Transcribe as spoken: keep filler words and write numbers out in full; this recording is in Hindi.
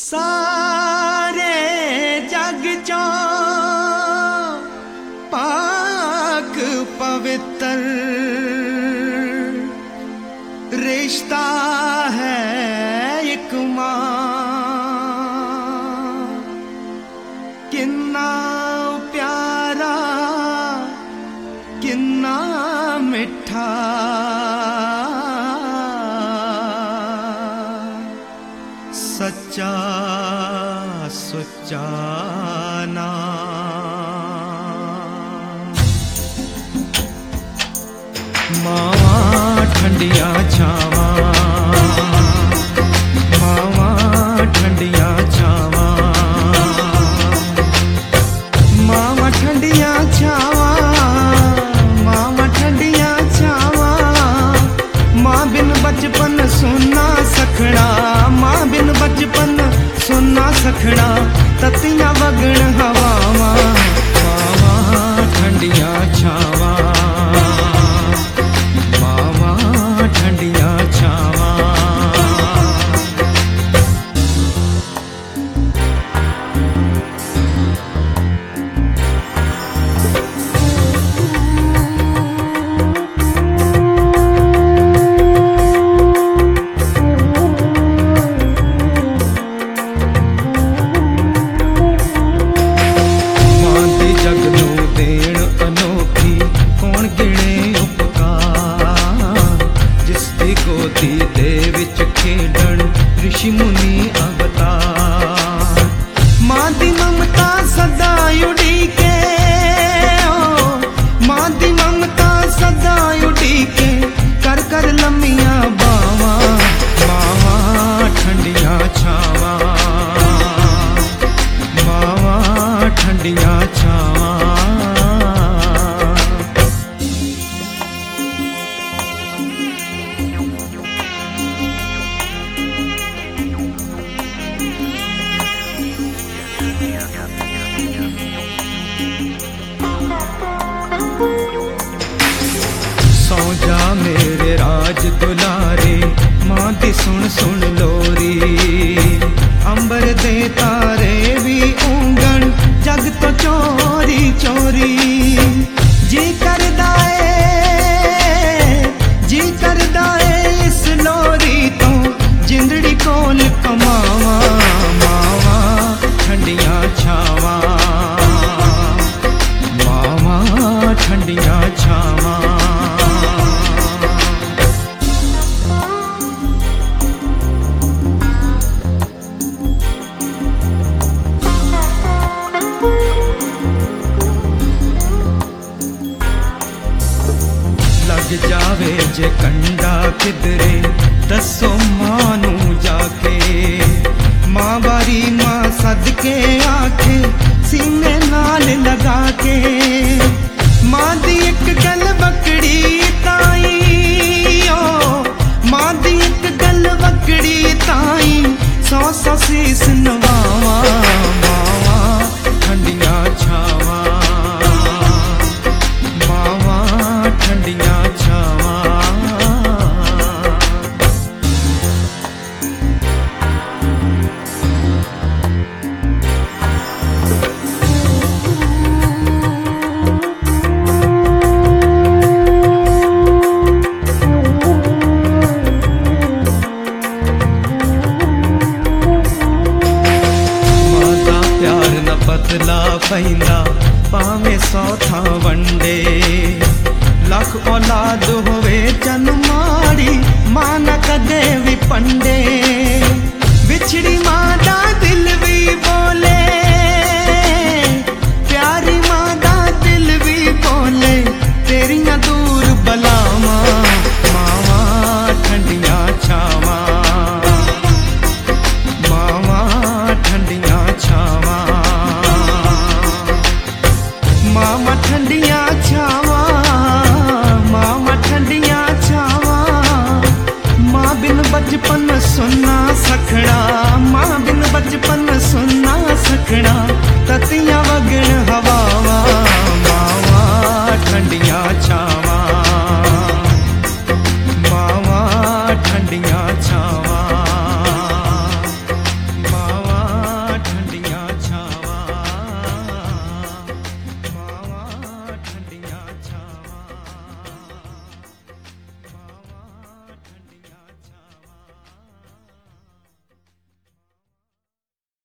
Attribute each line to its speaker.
Speaker 1: सारे जग चो पाक पवित्र रिश्ता है एक मां। किन्ना प्यारा किन्ना मिठा सच्चा सुच्चा नाम। मावा ठंडिया छावा मावा ठंडिया छावा मावा ठंडिया छावा मावा ठंडिया छावा। माँ बिन बचपन सुना सखड़ा माँ बिन बचपन सुना सखड़ा। ततियां वगण हवावा मावा ठंडिया छावा मावा ठंडिया छावा। ऋषि मुनि अवतार मां दी ममता सदा उड़ीके ओ मां दी ममता सदा उड़ीके कर कर लम्मिया बावा मावा ठंडिया छावा मावा ठंडिया छावा। सौ जा मेरे राज दुलारे मां दी सुन सुन लोरी। अंबर दे तारे भी ऊंगन जग तो चोरी चोरी। जी करदा ए जी करदा ए इस लोरी तो जिंदड़ी कोल कमावा मावा ठंडिया छावा मावा ठंडिया छावा। लग जावे जे कंडा किधरे दसो मानू जाके। मां बारी मां सदके आखे सीने नाल लगा के। मां दी एक गल बकड़ी ताई ओ मां दी एक गल बकड़ी ताई सौ सौ शीस नवावा मावा ठंडिया छावा मावा ठंडिया छावा। बदला पैंदा पावे सौ था वंडे। लख औलाद होवे जन माड़ी मां न कदे भी पंडे। बिछड़ी